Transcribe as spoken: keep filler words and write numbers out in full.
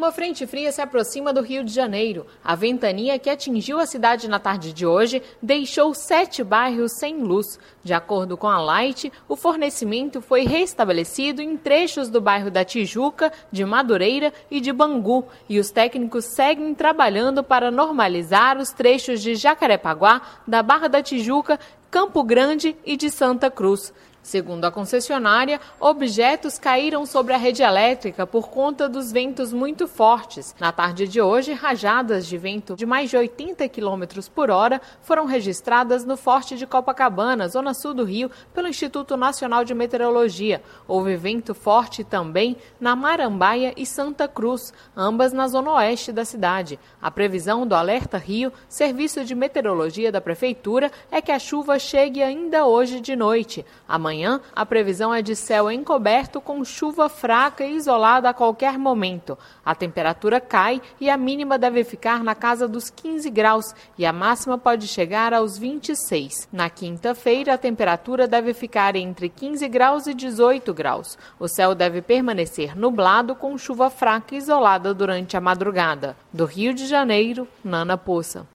Uma frente fria se aproxima do Rio de Janeiro. A ventania que atingiu a cidade na tarde de hoje deixou sete bairros sem luz. De acordo com a Light, o fornecimento foi restabelecido em trechos do bairro da Tijuca, de Madureira e de Bangu. E os técnicos seguem trabalhando para normalizar os trechos de Jacarepaguá, da Barra da Tijuca, Campo Grande e de Santa Cruz. Segundo a concessionária, objetos caíram sobre a rede elétrica por conta dos ventos muito fortes. Na tarde de hoje, rajadas de vento de mais de oitenta quilômetros por hora foram registradas no Forte de Copacabana, zona sul do Rio, pelo Instituto Nacional de Meteorologia. Houve vento forte também na Marambaia e Santa Cruz, ambas na zona oeste da cidade. A previsão do Alerta Rio, serviço de meteorologia da Prefeitura, é que a chuva chegue ainda hoje de noite. Amanhã, Amanhã, a previsão é de céu encoberto com chuva fraca e isolada a qualquer momento. A temperatura cai e a mínima deve ficar na casa dos quinze graus e a máxima pode chegar aos vinte e seis. Na quinta-feira, a temperatura deve ficar entre quinze graus e dezoito graus. O céu deve permanecer nublado com chuva fraca e isolada durante a madrugada. Do Rio de Janeiro, Nana Poça.